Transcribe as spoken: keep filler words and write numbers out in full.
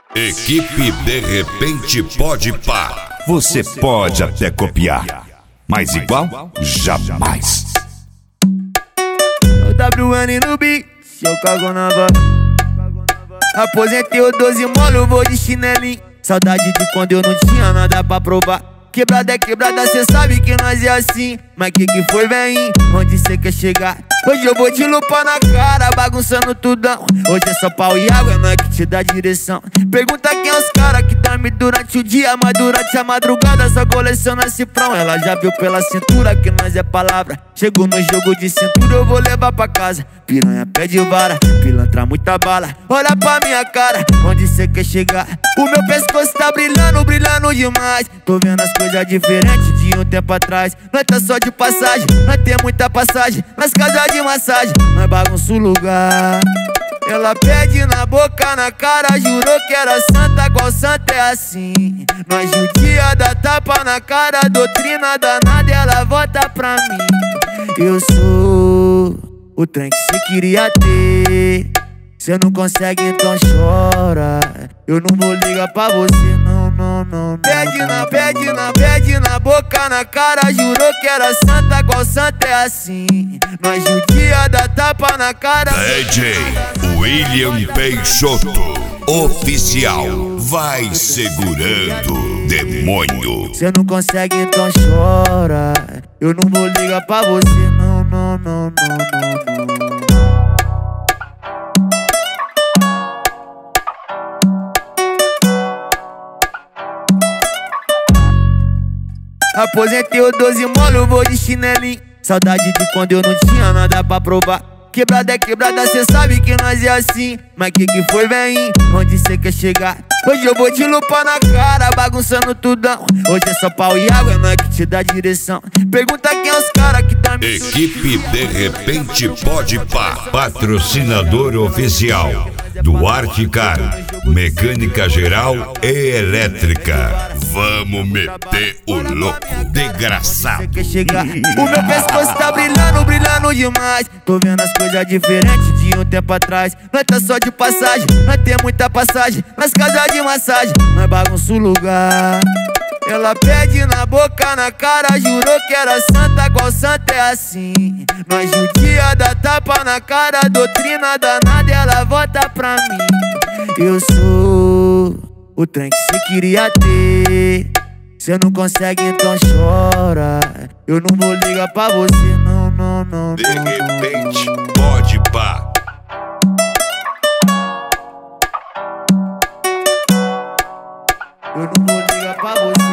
Equipe De Repente Pode Pá. Você pode até copiar, mas igual, jamais. O W N no beat, se eu cago na voz. Aposentei o doze molo, vou de chinelinho. Saudade de quando eu não tinha nada pra provar. Quebrada é quebrada, cê sabe que nós é assim. Mas que que foi, véi? Onde cê quer chegar? Hoje eu vou te lupar na cara, bagunçando tudão. Hoje é só pau e água, é nós que te dá direção. Pergunta quem é os cara que dorme durante o dia, mas durante a madrugada só coleciona cifrão. Ela já viu pela cintura que nós é palavra. Chego no jogo de cintura, eu vou levar pra casa. Piranha pede vara, pilantra muita bala. Olha pra minha cara, onde cê quer chegar? O meu pescoço tá brilhando, brilhando demais. Tô vendo as coisas diferentes de um tempo atrás. Nós tá só de passagem, nós tem muita passagem. Nas casas de massagem, nós bagunça o lugar. Ela pede na boca, na cara, jurou que era santa, qual santa é assim? Nós judia dá tapa na cara, doutrina danada, ela volta pra mim. Eu sou o trem que cê queria ter. Cê não consegue, então chora. Eu não vou ligar pra você, não, não, não, não. Pede na, pede na, pede na boca, na cara, jurou que era santa, qual santa é assim? Nós judia dá tapa na cara. D J William Peixoto, oficial, vai segurando, demônio. Cê não consegue, então chora. Eu não vou ligar pra você, não, não, não, não, não, não. Aposentei o doze molo, vou de chinelinho. Saudade de quando eu não tinha nada pra provar. Quebrada é quebrada, cê sabe que nós é assim. Mas que que foi, véi? Onde cê quer chegar? Hoje eu vou te lupar na cara, bagunçando tudão. Hoje é só pau e água, é nós que te dá direção. Pergunta quem é os cara que tá me... Equipe De Repente Pode Pá. Patrocinador oficial Duarte Car, mecânica geral e elétrica. Vamos meter o louco, desgraçado. Quer chegar? O meu pescoço tá brilhando, brilhando demais. Tô vendo as coisas diferentes de um tempo atrás. Nós tá só de passagem, nós tem muita passagem. Nas casas de massagem, nós bagunça o lugar. Ela pede na boca, na cara, jurou que era santa, qual santa é assim? Nós judia dá tapa na cara, doutrina danada, ela volta pra mim. Eu sou o trem que cê queria ter. Cê não consegue, então chora. Eu não vou ligar pra você, não, não, não. De Repente Pode Pá. Eu não vou ligar pra você.